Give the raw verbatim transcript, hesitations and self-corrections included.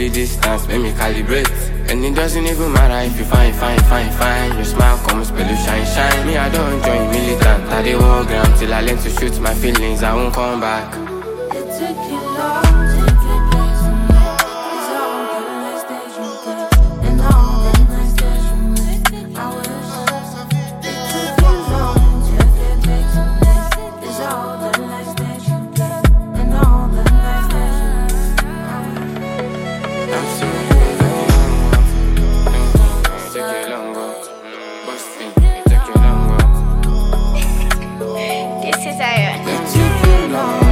the distance, make me calibrate. And it doesn't even matter if you fine, fine, fine, fine. Your smile comes, spell you shine, shine. Me, I don't join militant. I dey walk gram till I learn to shoot my feelings. I won't come back. It took you long to get back to me. It's all the nice days you get, and all the nice days you make. I wish it took you long to get back to me. It's all the nice days you get, and all the nice days you make. I'm sorry. Take it longer, busting. Take it longer. This is Aaron. It took you long.